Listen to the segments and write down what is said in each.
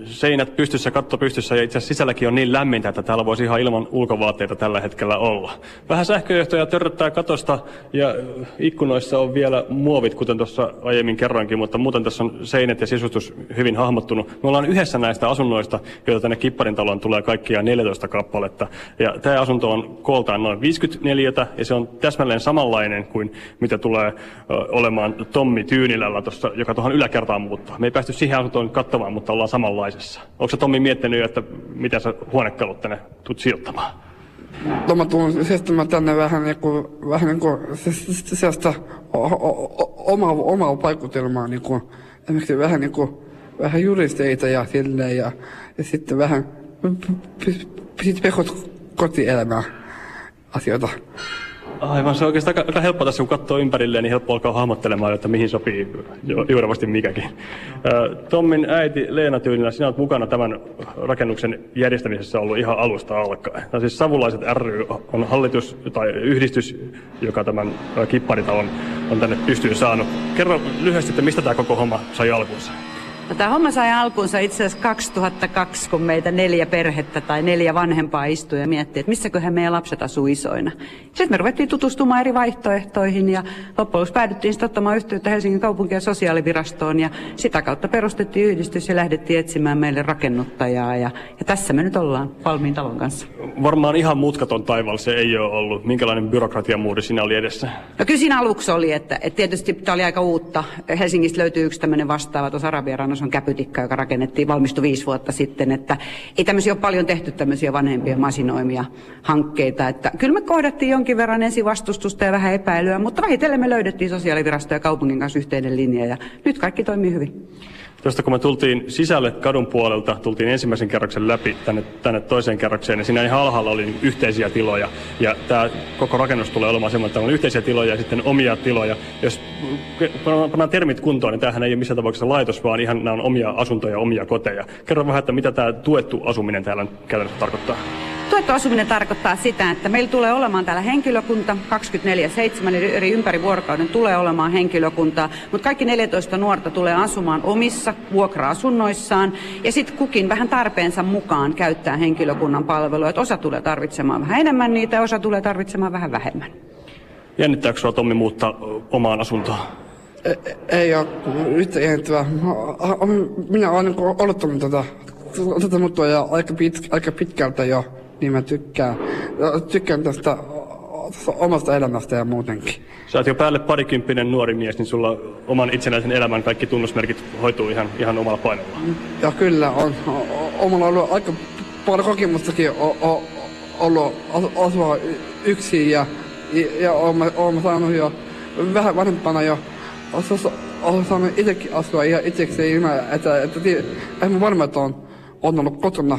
seinät pystyssä, katto pystyssä ja itse asiassa sisälläkin on niin lämmintä, että täällä voisi ihan ilman ulkovaatteita tällä hetkellä olla. Vähän sähköjohtoja törröttää katosta ja ikkunoissa on vielä muovit, kuten tuossa aiemmin kerroinkin, mutta muuten tässä on seinät ja sisustus hyvin hahmottunut. Me ollaan yhdessä näistä asunnoista, joita tänne Kipparin taloon tulee kaikkiaan 14 kappaletta. Ja tämä asunto on kooltaan noin 54 ja se on täsmälleen samanlainen kuin mitä tulee olemaan Tommi Tyynilällä tuossa, joka tuohon yläkertaan muuttaa. Me ei päästy siihen asuntoon katsomaan, mutta ollaan samanlaisessa. Onko sä Tommi miettinyt, että mitä sä huonekalut tänne tulet sijoittamaan? No mä tulen sijoittamaan tänne vähän niinku sellaista omaa vaikutelmaa niinku esimerkiksi vähän juristeita ja silleen ja sitten vähän kotielämää asioita. Aivan, se on oikeastaan aika helppo tässä, kun katsoo ympärilleen, niin helppo alkaa hahmottelemaan, että mihin sopii juurevasti mikäkin. Tommin äiti Leena Tyynilä, sinä olet mukana tämän rakennuksen järjestämisessä ollut ihan alusta alkaen. No siis Savulaiset ry on hallitus tai yhdistys, joka tämän Kipparitalon on tänne pystyyn saanut. Kerro lyhyesti, että mistä tämä koko homma sai alkunsa? No, tämä homma sai alkuunsa itse asiassa 2002, kun meitä 4 perhettä tai 4 vanhempaa istui ja miettii, että missäköhän meidän lapset asuu isoina. Sitten me ruvettiin tutustumaan eri vaihtoehtoihin ja loppujen lopuksi päädyttiin sitten ottamaan yhteyttä Helsingin kaupunki- ja sosiaalivirastoon ja sitä kautta perustettiin yhdistys ja lähdettiin etsimään meille rakennuttajaa ja tässä me nyt ollaan valmiin talon kanssa. Varmaan ihan mutkaton taival se ei ole ollut. Minkälainen byrokratiamuuri siinä oli edessä? No kyllä siinä aluksi oli, että tietysti tämä oli aika uutta. Helsingistä löytyy yksi tämmöinen vastaava tuossa Arabianrannassa on Käpytikka, joka rakennettiin, valmistui 5 vuotta sitten, että ei tämmöisiä ole paljon tehty tämmöisiä vanhempia masinoimia hankkeita, että kyllä me kohdattiin jonkin verran ensivastustusta ja vähän epäilyä, mutta vähitellen me löydettiin sosiaalivirasto ja kaupungin kanssa yhteinen linja ja nyt kaikki toimii hyvin. Tuosta kun me tultiin sisälle kadun puolelta, tultiin ensimmäisen kerroksen läpi tänne toiseen kerrokseen, ja siinä ihan alhaalla oli yhteisiä tiloja. Ja tämä koko rakennus tulee olemaan semmoinen, että on yhteisiä tiloja ja sitten omia tiloja. Jos pannaan termit kuntoon, niin tämähän ei ole missään tapauksessa laitos, vaan ihan nämä on omia asuntoja, omia koteja. Kerro vähän, että mitä tämä tuettu asuminen täällä käytännössä tarkoittaa? Tuettu asuminen tarkoittaa sitä, että meillä tulee olemaan täällä henkilökunta 24/7, eri ympäri vuorokauden tulee olemaan henkilökuntaa, mutta kaikki 14 nuorta tulee asumaan omissa vuokra-asunnoissaan ja sitten kukin vähän tarpeensa mukaan käyttää henkilökunnan palvelua, että osa tulee tarvitsemaan vähän enemmän niitä ja osa tulee tarvitsemaan vähän vähemmän. Jännittääkö sinua, Tommi, muuttaa omaan asuntoon? Ei ole yhtä jännittävää. Minä olen odottanut tätä muuttua jo aika pitkältä jo. Niin mä tykkään tästä omasta elämästä ja muutenkin. Sä oot jo päälle 20 nuori mies, niin sulla oman itsenäisen elämän kaikki tunnusmerkit hoituu ihan omalla painolla. Ja kyllä on. Omalla on ollut aika paljon kokemustakin ollut asua yksin ja olen saanut jo vähän vanhempana jo olen saanut itsekin asua ihan itsekseen ilman, että en varma, että on ollut kotona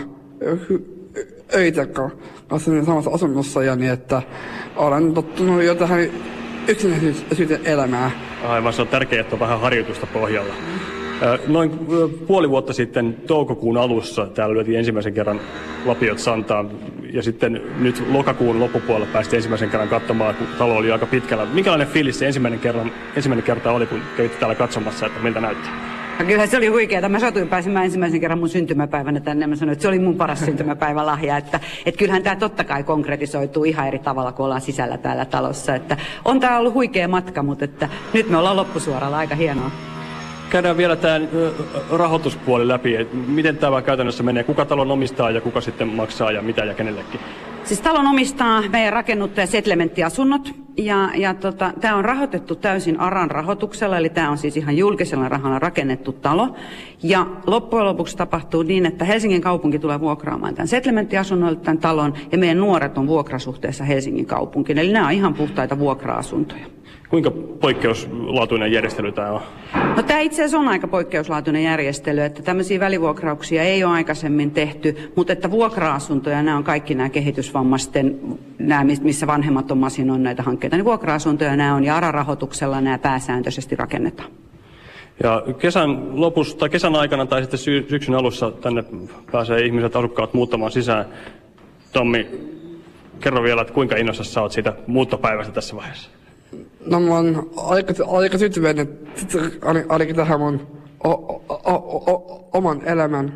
öitä kanssa samassa asunnossa ja niin, että olen tottunut jo tähän yksinäisyyden elämään. Aivan, se on tärkeää, että on vähän harjoitusta pohjalla. Noin puoli vuotta sitten toukokuun alussa täällä lyötiin ensimmäisen kerran lapiot santaan ja sitten nyt lokakuun loppupuolella päästiin ensimmäisen kerran katsomaan, kun talo oli aika pitkällä. Minkälainen fiilis se ensimmäinen kerta oli, kun kävitte täällä katsomassa, että miltä näyttää? Ja kyllä se oli huikeaa. Mä satuin pääsemään ensimmäisen kerran mun syntymäpäivänä tänne. Mä sanoin, että se oli mun paras syntymäpäivälahja. Että kyllähän tämä totta kai konkretisoituu ihan eri tavalla, kun ollaan sisällä täällä talossa. Että on tää ollut huikea matka, mutta että nyt me ollaan loppusuoralla. Aika hienoa. Käydään vielä tämä rahoituspuoli läpi. Että miten tämä käytännössä menee? Kuka talon omistaa ja kuka sitten maksaa ja mitä ja kenellekin? Siis talon omistaa meidän rakennuttaja Setlementti-asunnot ja tämä on rahoitettu täysin ARAn rahoituksella, eli tämä on siis ihan julkisella rahalla rakennettu talo. Ja loppujen lopuksi tapahtuu niin, että Helsingin kaupunki tulee vuokraamaan tämän Setlementti-asunnoille tämän talon ja meidän nuoret on vuokrasuhteessa Helsingin kaupunkiin, eli nämä on ihan puhtaita vuokra-asuntoja. Kuinka poikkeuslaatuinen järjestely tämä on? No tämä itse asiassa on aika poikkeuslaatuinen järjestely, että tämmöisiä välivuokrauksia ei ole aikaisemmin tehty, mutta että vuokra-asuntoja, nämä on kaikki nämä kehitysvammaisten, nämä missä vanhemmat on masinoinut näitä hankkeita, niin vuokra-asuntoja nämä on ja ARA-rahoituksella nämä pääsääntöisesti rakennetaan. Ja kesän aikana tai sitten syksyn alussa tänne pääsee ihmiset, asukkaat muuttamaan sisään. Tommi, kerro vielä, että kuinka innoissasi sä oot siitä muuttopäivästä tässä vaiheessa? No mä oon aika tyytyväinen ainakin tähän mun oman elämän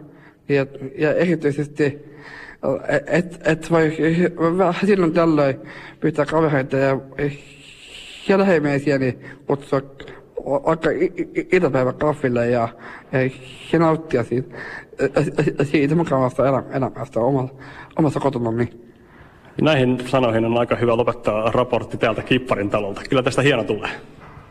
ja erityisesti, et voi vähän silloin tällöin pyytää kavereita ja lähemmäisiäni kutsua vaikka iltapäivän kahville ja nauttia siitä mukavasta elämästä omassa kotonani. Näihin sanoihin on aika hyvä lopettaa raportti täältä Kipparin talolta. Kyllä tästä hieno tulee.